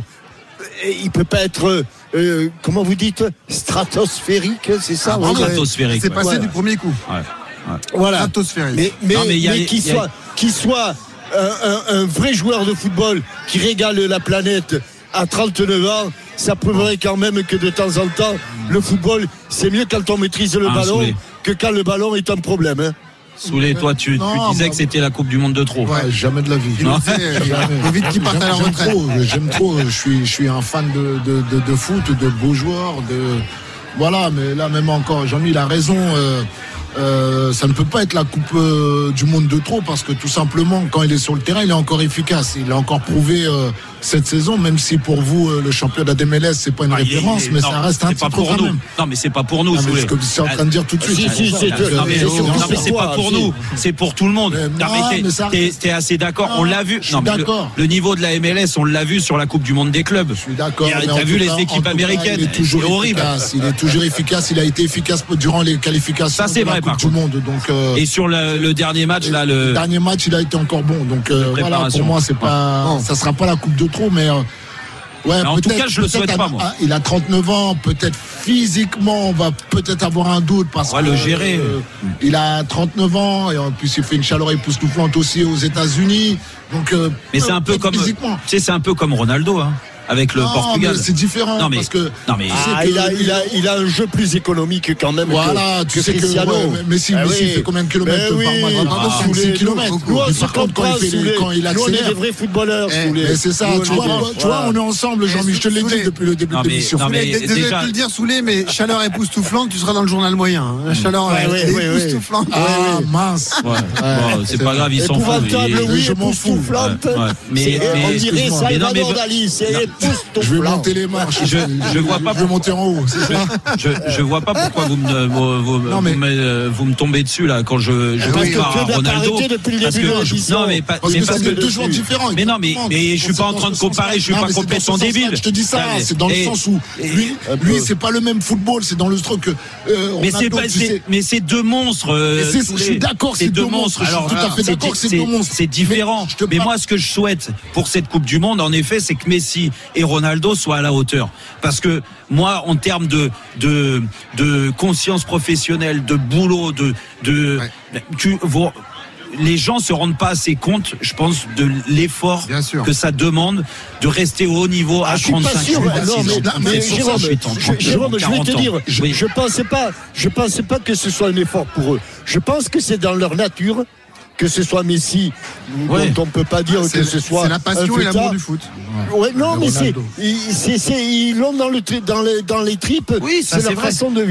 il peut pas être, euh, comment vous dites, stratosphérique, c'est ça? Ah, ouais, stratosphérique. C'est passé ouais. du premier coup. Ouais. Ouais. Voilà. Stratosphérique. Mais, mais, mais, mais qu'il soit, qu'il soit un, un, un vrai joueur de football qui régale la planète à trente-neuf ans, ça prouverait quand même que de temps en temps, le football, c'est mieux quand on maîtrise le ah, ballon soulé. que quand le ballon est un problème. Hein. Soulé, toi, tu, non, tu disais bah, que c'était la Coupe du Monde de trop. Ouais, jamais de la vie. Non. Jamais. Vite qu'il parte à la retraite. Trop, j'aime trop. Je suis, je suis un fan de, de, de, de foot, de beaux joueurs. De... Voilà, mais là, même encore, Jean-Mi, il a raison. Euh, euh, ça ne peut pas être la Coupe euh, du Monde de trop parce que tout simplement, quand il est sur le terrain, il est encore efficace. Il a encore prouvé euh, cette saison, même si pour vous, euh, le championnat d'M L S, c'est pas une ah, référence, il est, mais non, ça reste un titre pour nous. Même. Non, mais c'est pas pour nous. C'est ce que c'est en train de dire tout de suite. Si, si, c'est, non, mais, non, mais c'est pas pour nous. C'est pour tout le monde. Mais non, mais t'es, t'es, t'es assez d'accord. On l'a vu. Je suis d'accord. Le, le niveau de la M L S, on l'a vu sur la Coupe du Monde des clubs. Je suis d'accord. T'as vu les équipes américaines. Il est toujours horrible. Il est toujours efficace. Il a été efficace durant les qualifications. Ça, c'est vrai, par contre. Monde. Euh, et sur le, le dernier match là le... le dernier match il a été encore bon donc euh, voilà pour moi c'est pas non. ça sera pas la coupe de trop mais euh, ouais en tout cas je le souhaite à, pas moi à, il a trente-neuf ans peut-être physiquement on va peut-être avoir un doute parce on va que le gérer euh, il a trente-neuf ans et en plus il fait une chaleur époustouflante aussi aux États-Unis donc euh, mais c'est un peu comme tu sais c'est un peu comme Ronaldo hein avec le non, Portugal. Mais c'est différent non, mais, parce que non, mais ah, que il, a, il, a, il a un jeu plus économique quand même. Voilà, que, tu que sais Cristiano. que ouais, Messi, ah, Messi oui. fait combien de kilomètres oui, par match ah, ah, six kilomètres. Nous, on se comprend quand il, fait, quand il accélère. Nous, on est des vrais footballeurs. Eh, mais c'est ça. Tu vois, tu vois, on est ensemble, Jean-Michel. Je te l'ai dit depuis le début de l'émission. Désolé de le dire, Soulé, mais chaleur époustouflante, tu seras dans le journal moyen. Chaleur époustouflante. Ah mince. C'est pas grave, ils s'en foutent. Épouvantable, oui, époustouflante. Mais on dirait Salvador Dali, c'est époustouflant. Je vais monter les marches. Je, je vois pas. Je vais monter en haut. C'est ça. Je, je vois pas pourquoi vous me, vous, vous, non, mais... vous, me, vous me tombez dessus là quand je, je oui, compare à Ronaldo. Parce que je, non mais pas, parce mais que parce que deux joueurs différents. Mais non mais, mais je suis pas en train de comparer. Je suis pas complètement débile. Je te dis ça. C'est dans le sens où lui, lui c'est pas le même football. C'est dans le truc que. Mais c'est pas. Mais c'est deux monstres. Je suis d'accord. C'est deux monstres. Alors tout à fait d'accord que c'est deux monstres. C'est différent. Mais moi ce que je souhaite pour cette Coupe du Monde en effet c'est que Messi et Ronaldo soient à la hauteur. Parce que moi, en termes de de de conscience professionnelle, de boulot, de de ouais. tu vous, les gens se rendent pas assez compte, je pense, de l'effort que ça demande de rester au haut niveau à ah, trente-cinq sûr, non, mais, mais Jérôme, je, Jérôme, je vais te dire, je, oui. je pensais pas, je pensais pas que ce soit un effort pour eux. Je pense que c'est dans leur nature. Que ce soit Messi, ouais. dont on ne peut pas dire c'est, que ce soit. C'est la passion et l'amour du foot. Ouais, ouais non, mais c'est, c'est, c'est, ils l'ont dans, le, dans, les, dans les tripes. Oui, ça, c'est, c'est leur vrai. façon de vivre.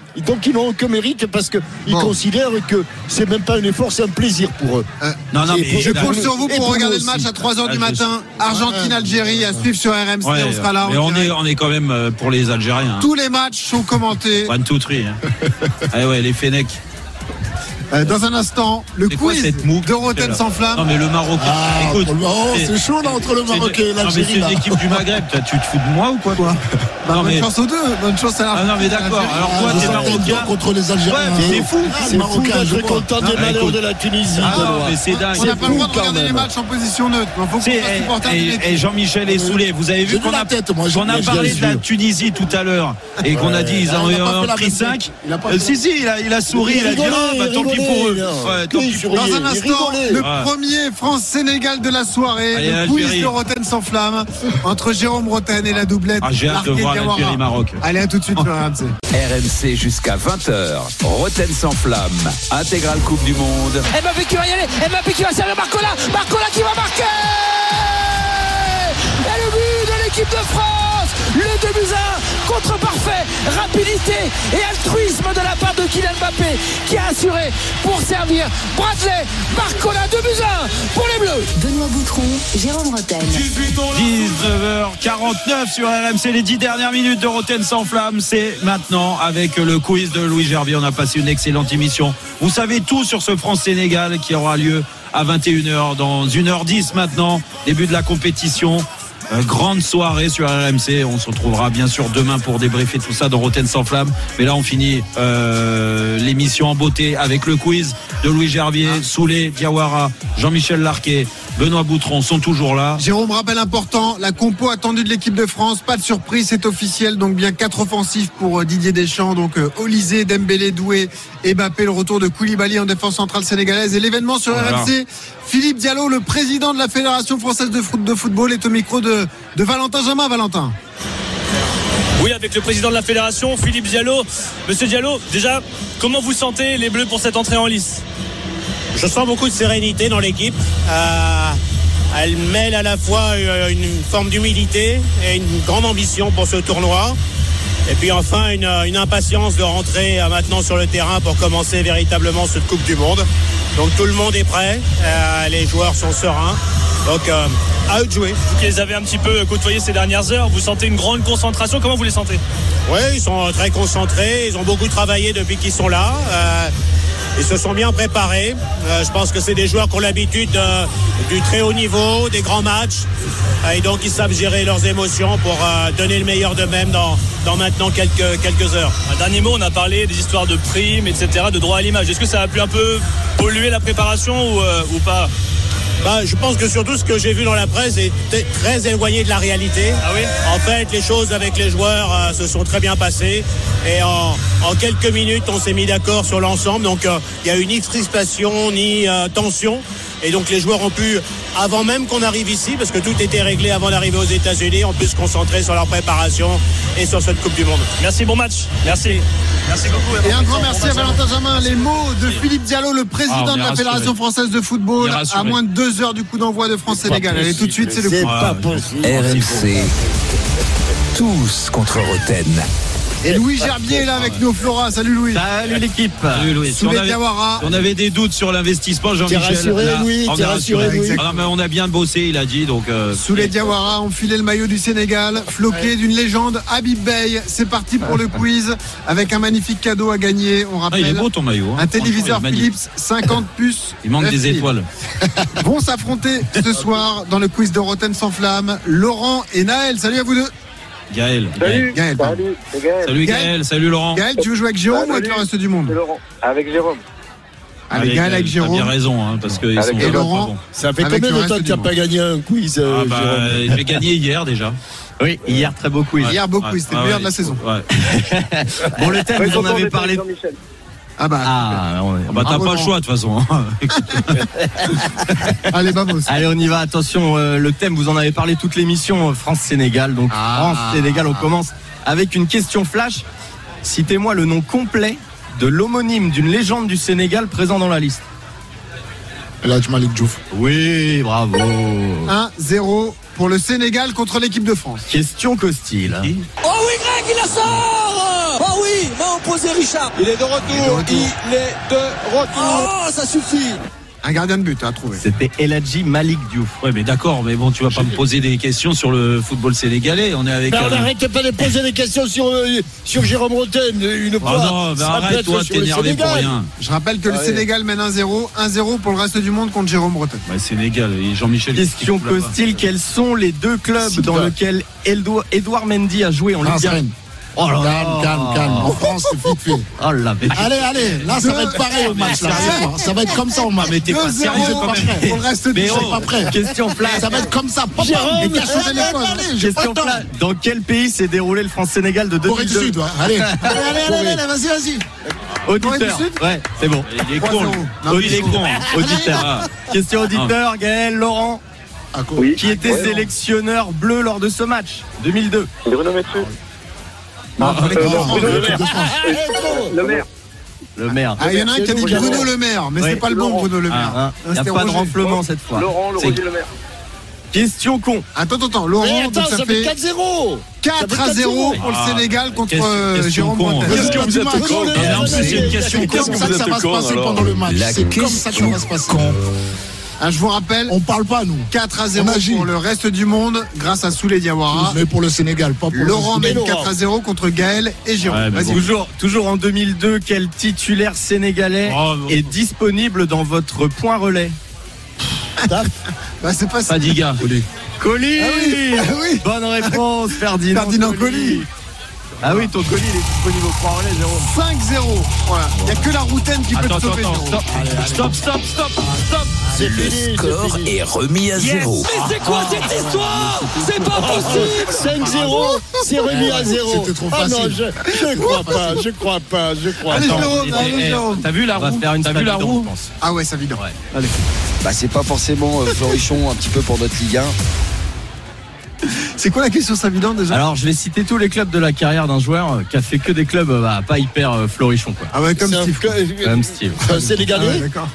Donc ils n'ont aucun mérite parce qu'ils bon. considèrent que c'est même pas un effort, c'est un plaisir pour eux. Euh, non, non, mais je compte sur vous pour, pour regarder le match à trois heures ah, du matin. Argentine-Algérie à suivre sur R M C. Ouais, on sera là. Mais on est, on est quand même pour les Algériens. Hein. Tous les matchs sont commentés. One, two, three. Hein. Ah ouais, les Fennecs. Euh, dans un instant, le c'est quiz de Rotten sans flamme. Non mais le Marocain. Ah, écoute, oh, c'est, c'est chaud là entre le Maroc et l'Algérie. C'est une équipe du Maghreb. Tu te fous de moi ou quoi, quoi bah, non, bonne mais... chance aux deux. Bonne chance à la. Ah non mais d'accord. Alors quoi, ah, t'es Marocain contre les Algériens. Ouais, c'est fou. C'est Marocain. Je suis content des malheurs de la Tunisie. Ah non mais c'est dingue. On n'a pas le droit de regarder les matchs en position neutre. Il faut qu'on soit supporter. Et Jean-Michel est saoulé. Vous avez vu qu'on a qu'on a parlé de la Tunisie tout à l'heure et qu'on a dit ils ont pris cinq. Si si, il a souri, il a dit ah bah tant pis pour eux. Dans un instant, le ah. premier France-Sénégal de la soirée, allez, le quiz de Rotten sans flamme entre Jérôme Rotten et la doublette. Ah, j'ai hâte de voir l'Algérie-Maroc. Allez, à tout de suite sur R M C. R M C jusqu'à vingt heures. Rotten sans flamme. Intégrale Coupe du Monde. Mbappé qui va y aller. Mbappé qui va servir Barcola. Barcola qui va marquer. Et le but de l'équipe de France. Le deux buts à un, contre parfait, rapidité et altruisme de la part de Kylian Mbappé qui a assuré pour servir Bradley Barcola, deux buts à un pour les Bleus. Benoît Boutron, Jérôme Rotten. dix-neuf heures quarante-neuf sur R M C, les dix dernières minutes de Rotten sans flamme, c'est maintenant avec le quiz de Louis Gerbier. On a passé une excellente émission. Vous savez tout sur ce France-Sénégal qui aura lieu à vingt et une heures, dans une heure dix maintenant, début de la compétition. Euh, grande soirée sur R M C. On se retrouvera bien sûr demain pour débriefer tout ça dans Rotten sans flamme. Mais là on finit euh, l'émission en beauté avec le quiz de Louis Gerbier. Soulé, Diawara, Jean-Michel Larquet, Benoît Boutron sont toujours là. Jérôme, rappel important, la compo attendue de l'équipe de France, pas de surprise, c'est officiel. Donc bien quatre offensifs pour Didier Deschamps. Donc euh, Olysée, Dembélé, Doué et Mbappé. Le retour de Koulibaly en défense centrale sénégalaise. Et l'événement sur voilà. R M C, Philippe Diallo, le président de la Fédération française de, foot, de football, est au micro de, de Valentin Jamin. Valentin. Oui, avec le président de la Fédération, Philippe Diallo. Monsieur Diallo, déjà, comment vous sentez les Bleus pour cette entrée en lice ? Je sens beaucoup de sérénité dans l'équipe. Euh, elle mêle à la fois une forme d'humilité et une grande ambition pour ce tournoi. Et puis enfin une, une impatience de rentrer maintenant sur le terrain pour commencer véritablement cette Coupe du Monde. Donc tout le monde est prêt, euh, les joueurs sont sereins. Donc euh, à eux de jouer. Vous qui les avez un petit peu côtoyés ces dernières heures, vous sentez une grande concentration, comment vous les sentez ? Oui, ils sont très concentrés, ils ont beaucoup travaillé depuis qu'ils sont là. Euh, Ils se sont bien préparés. Euh, je pense que c'est des joueurs qui ont l'habitude euh, du très haut niveau, des grands matchs. Euh, et donc ils savent gérer leurs émotions pour euh, donner le meilleur d'eux-mêmes dans, dans maintenant quelques, quelques heures. Un dernier mot, on a parlé des histoires de primes, et cetera, de droit à l'image. Est-ce que ça a pu un peu polluer la préparation ou, euh, ou pas ? Bah, je pense que surtout ce que j'ai vu dans la presse est t- très éloigné de la réalité. Ah oui ? En fait, les choses avec les joueurs euh, se sont très bien passées. Et en, en quelques minutes, on s'est mis d'accord sur l'ensemble. Donc, il euh, y a eu ni crispation, ni euh, tension. Et donc, les joueurs ont pu, avant même qu'on arrive ici, parce que tout était réglé avant d'arriver aux États-Unis, on peut se concentrer sur leur préparation et sur cette Coupe du Monde. Merci, bon match. Merci. Merci beaucoup. Et un grand merci à Valentin Jamin. Les mots de Philippe Diallo, le président ah, de la Fédération française de football, à moins de deux heures du coup d'envoi de France-Sénégal. Allez, tout de suite, c'est le coup. Pas possible. R M C, tous contre Rotten. Et Louis Gerbier est là avec nous, Flora. Salut Louis. Salut l'équipe. Salut Louis. Si on, avait, on avait des doutes sur l'investissement, Jean-Michel. T'es rassuré, là, Louis. On, t'es rassuré, Louis. Ah, mais on a bien bossé, il a dit. Donc. Euh, Souley Diawara ont filé le maillot du Sénégal, floqué ouais. d'une légende, Habib Beye. C'est parti pour le quiz avec un magnifique cadeau à gagner. On rappelle. Ah, il est beau ton maillot. Hein. Un téléviseur Philips, cinquante puces. Il manque des étoiles. Vont s'affronter ce soir dans le quiz de Rotten sans flamme. Laurent et Naël. Salut à vous deux. Gaël. Salut. Gaël. Salut. C'est Gaël. Salut Gaël. Salut Laurent. Gaël, tu veux jouer avec Jérôme ah, ou avec le reste du monde? C'est Laurent. Avec Jérôme. Avec, avec Gaël, avec Jérôme. T'as bien raison, hein, parce qu'ils sont et Laurent. Bon. Ça fait combien de temps que tu n'as pas gagné un quiz, euh, ah bah, Jérôme? J'ai gagné hier déjà. Oui, hier, très beau quiz. Ouais. Hier, beau quiz. C'était ouais, le meilleur ouais, de la saison. Ouais. Bon, le thème, vous en avez parlé. Ah bah, ah, on est... bah t'as pas le choix de toute façon. Allez, vamos. Allez, on y va. Attention, euh, le thème, vous en avez parlé toute l'émission, France-Sénégal. Donc, ah, France-Sénégal, on commence avec une question flash. Citez-moi le nom complet de l'homonyme d'une légende du Sénégal présent dans la liste. El Hadj Malick Diouf. Oui, bravo. un zéro pour le Sénégal contre l'équipe de France. Question Costil. Oh oui, Greg, il la sort. Oh oui, oui, main opposée Richard. Il est de retour. Il est de retour. Il est de retour. Oh, ça suffit. Un gardien de but à trouver. C'était Eladji Malik Diouf. Ouais, mais d'accord, mais bon, tu vas pas me poser des questions sur le football sénégalais. On est avec. Ben, euh... arrête pas de poser des questions sur, euh, sur Jérôme Rotten. Une Ah fois. non, bah arrête, toi, t'es énervé pour rien. Je rappelle que le Ah, Sénégal mène un zéro. un zéro pour le reste du monde contre Jérôme Breton. Ouais, Sénégal et Jean-Michel. Question Costil, quels sont les deux clubs Silva. dans lesquels Edouard Mendy a joué en Ligue un? Oh là là. Calme, calme, calme. En France, c'est vite fait. Oh là, mais... Allez, allez, là, ça va être pareil au match. Là. Ça va être comme ça au match. Mais t'es pas sérieux quand même. Pour le reste du temps, pas prêt. Question flash. Ça va être comme ça. Papa, Jérôme, question flash. Dans quel pays s'est déroulé le France-Sénégal de deux mille deux? Corée du Sud, ouais. Allez, allez, allez, vas-y, vas-y. Auditeur. Ouais, c'est bon. Il est con. Il est con. Auditeur. Question auditeur, Gaël Laurent. Oui. Qui était Ouais, sélectionneur bleu lors de ce match deux mille deux? Bruno Metsu. Non, euh, non, Bruno Le Maire. Le Maire. Le maire. Ah, il y en a un qui a dit Bruno Le Maire, mais Oui. c'est pas le bon Bruno Le Maire. Ah, il n'y a pas de renflement cette fois. Laurent, le C'est- Roger Le Maire. Question con. Attends, attends, attends. Laurent, Mais donc attends, ça ça fait fait quatre zéro. quatre à zéro pour le Ah, Sénégal contre question- euh, question Jérôme con. Breton. Qu'est-ce que vous êtes con? Et en plus, c'est une question C'est con. comme ça que ça va se passer pendant le match. La C'est comme ça que ça va se passer. Ah, je vous rappelle, On parle pas, nous. quatre à zéro On agit. pour le reste du monde grâce à Souley Diawara. Mais pour le Sénégal, pas pour le Laurent mène Laurent. quatre à zéro contre Gaël et Jérôme. Ouais, mais Vas-y. bon. Toujours, toujours en deux mille deux, quel titulaire sénégalais Oh, bon. est disponible dans votre point relais? Bah, c'est pas ça. Fadiga. Colis. Ah oui, ah oui. Bonne réponse, Ferdinand. Ferdinand Colis. Ah oui, ton colis il est disponible au point relais, Jérôme. cinq zéro. Voilà. Il n'y a que la routaine qui peut Attends, te attends, sauver. attends, Jérôme. stop, stop, stop, stop, stop. C'est Le fini, score c'est fini. est remis à zéro. Mais c'est quoi cette histoire? C'est pas possible. cinq zéro, c'est remis à zéro. C'était trop Ah non, facile. je, je crois pas, je crois pas, je crois Allez, pas. Jérôme, Et- allez, et- Jérôme. T'as vu la On va roue? faire une T'as vu la stat roue? dedans, je pense. Ah ouais, ça vide. Bah, c'est pas forcément euh, Florichon un petit peu pour notre Ligue un. C'est quoi la question Savidan déjà? Alors, je vais citer tous les clubs de la carrière d'un joueur euh, qui a fait que des clubs euh, bah, pas hyper euh, florichons, quoi. Ah ouais, comme C'est un Steve. club- Comme Steve. Un Ah ouais, Sénégalais. d'accord.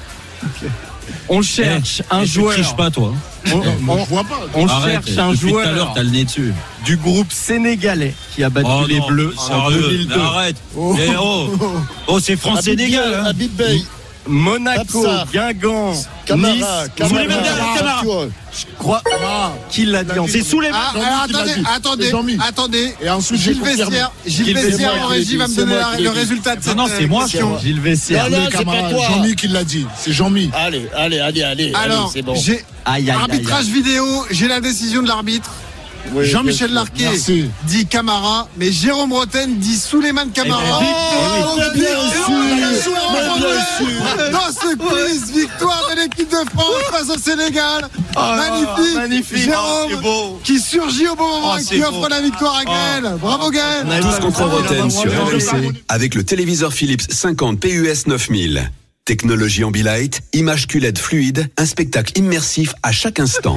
On cherche un Et joueur. Tu triches pas, toi. On, Moi, on- je vois pas. on Arrête. cherche un Depuis tout à l'heure, joueur t'as le nez dessus. du groupe sénégalais qui a battu Oh les non, Bleus en sérieux, deux mille deux. mais arrête. Oh. Eh, oh, oh, c'est France-Sénégal. hein. Habib Bey. Monaco, Absar. Guingamp, Camara, Nice, Camara. Souleymane Camara. je crois. Qui l'a dit en C'est sous les Ah, Jean-Mi alors, qui l'a attendez, dit. attendez, C'est Jean-Mi. attendez. Et ensuite, j'ai Gilles confirmé. Vestiaire, Gilles Gilles Vestiaire Vestiaire en qui l'a régie dit, va me c'est donner moi la- qui l'ai le dit. résultat de cette non, c'est moi question. qui en- Gilles Vestiaire. Non, non, Le c'est pas camarade toi. Jean-Mi qui l'a dit. C'est Jean-Mi. Allez, allez, allez, allez. Alors, allez, c'est bon. j'ai Aïe, aïe, aïe, arbitrage aïe. vidéo, j'ai la décision de l'arbitre. Oui, Jean-Michel bien sûr. Larquet Merci. dit Camara, mais Jérôme Rotten dit Souleymane Camara. Eh ben, Oh, mais bien sûr, bien mais sûr, bien sûr. dans ce quiz, victoire de l'équipe de France face au Sénégal. Magnifique. magnifique. Jérôme c'est beau. qui surgit au bon moment Oh, et c'est qui offre beau. la victoire à Gaël. Bravo Gaël. Tous contre Roten sur Bravo, R M C bravo. avec le téléviseur Philips cinquante P U S neuf mille. Technologie Ambilight, image Q L E D fluide, un spectacle immersif à chaque instant.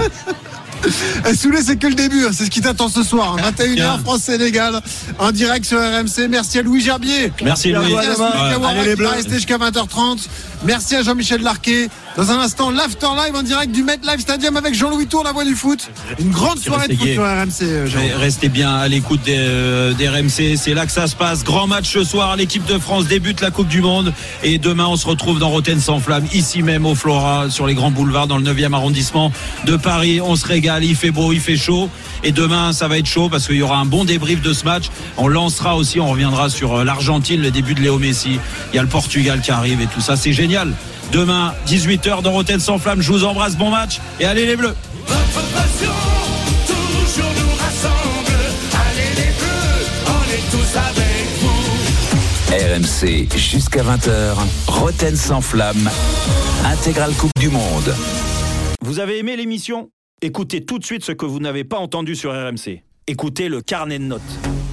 Eh, Soulé, c'est que le début, hein. C'est ce qui t'attend ce soir. hein. vingt et une heures, France-Sénégal, en direct sur R M C. Merci à Louis Gerbier. Merci, Louis. Merci à Souley Ouais. Diawara Allez, les qui va Bleus. rester jusqu'à vingt heures trente. Merci à Jean-Michel Larquet. Dans un instant, l'After Live en direct du MetLife Stadium avec Jean-Louis Tour, la voix du foot. Une grande soirée de foot Restez sur R M C. euh, Jean. Mais Restez bien à l'écoute des, euh, des R M C, c'est là que ça se passe. Grand match ce soir, l'équipe de France débute la Coupe du Monde et demain on se retrouve dans Roten sans flamme, ici même au Flora, sur les grands boulevards dans le neuvième arrondissement de Paris. On se régale, il fait beau, il fait chaud et demain ça va être chaud parce qu'il y aura un bon débrief de ce match. On lancera aussi, on reviendra sur euh, l'Argentine, le début de Léo Messi. Il y a le Portugal qui arrive et tout ça, c'est génial. Demain, dix-huit heures dans Roten sans flamme, je vous embrasse, bon match et allez les Bleus. Votre passion, toujours nous rassemble. Allez les Bleus, on est tous avec vous. R M C jusqu'à vingt heures, Roten sans flamme, intégrale Coupe du Monde. Vous avez aimé l'émission ? Écoutez tout de suite ce que vous n'avez pas entendu sur R M C. Écoutez le carnet de notes.